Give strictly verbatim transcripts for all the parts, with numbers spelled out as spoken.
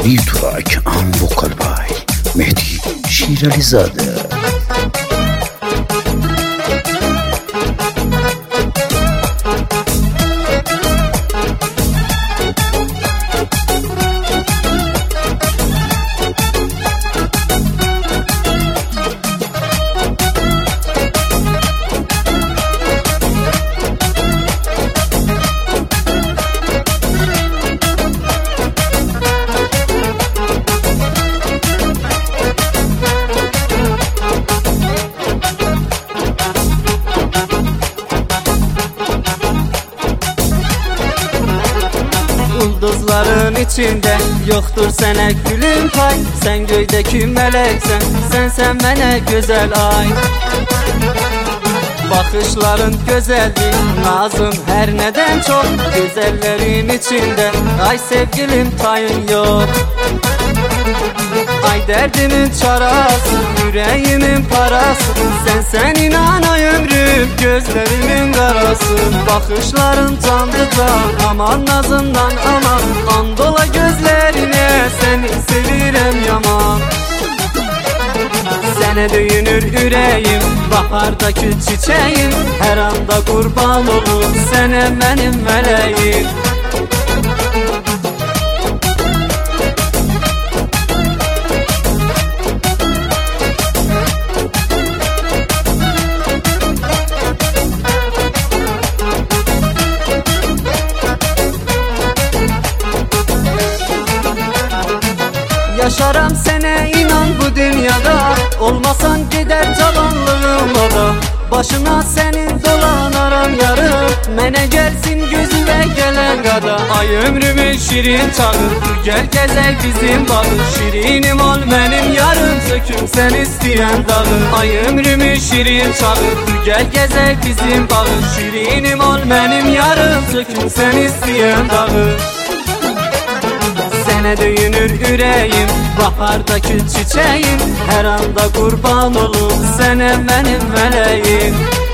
Mehdi Turak and vocal by Mehdi Şiralizade. Ulduzların içinde yoktur sene gülüm pay. Sen göydeki meleksen, sen sen mene güzel ay. Bakışların güzeldi, nazın her neden çok. Güzellerin içinde ay sevgilim tayın yok. Ay derdimin çarası, yüreğimin parası. Sen sen inan ay ömrüm, gözlerimin karası. Bakışların candı can, aman nazından aman. Andola gözlerine, seni sevirem yaman. Sene döyünür yüreğim, bahardaki çiçeğim. Her anda kurban olur, sene benim meleğim. Yaşaram sene inan bu dünyada, olmasan gider cavanlığım o da. Başına senin dolanaram yarım, mene gelsin gözüme gelen kada. Ay ömrümün şirin çağı, gel gezek bizim bağı. Şirinim ol benim yarım, söküm sen isteyen dağı. Ay ömrümün şirin çağı, gel gezek bizim bağı. Şirinim ol benim yarım, söküm sen isteyen dağı. Sene döyünür yüreğim, bahardaki çiçeğim. Her anda kurban olur, sene benim meleğim.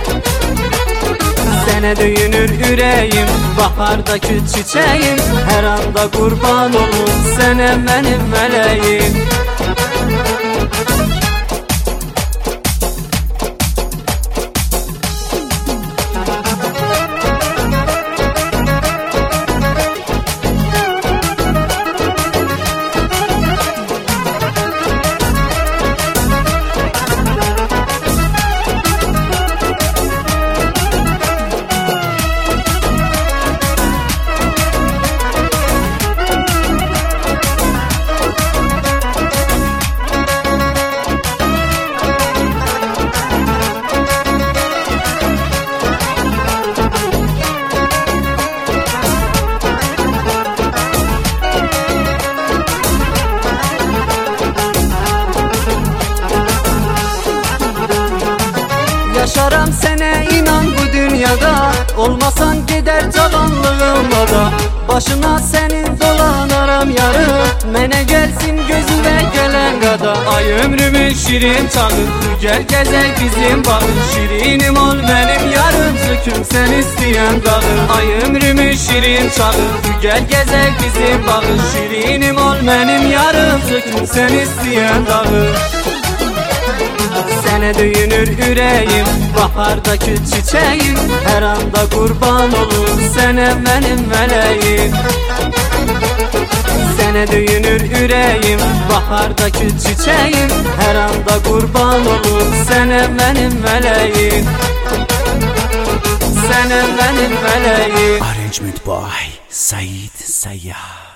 Sene döyünür yüreğim, bahardaki çiçeğim. Her anda kurban olur, sene benim meleğim. Yaşaram sene inan bu dünyada, olmasan gider cavanlığım o da. Başına senin dolanaram yarım, mene gelsin gözüme gelen kada. Ay ömrümün şirin çağı, gel gezek bizim bağı. Şirinim ol benim yarım, söküm sen isteyen dağı. Ay ömrümün şirin çağı, gel gezek bizim bağı. Şirinim ol benim yarım, söküm sen isteyen dağı. Sene döyünür yüreğim, bahardaki çiçeğim. Her anda kurban olur, sene benim meleğim. Sene döyünür yüreğim, bahardaki çiçeğim. Her anda kurban olur, sene benim meleğim. Sene benim meleğim. Arrangement by Said Sayyah.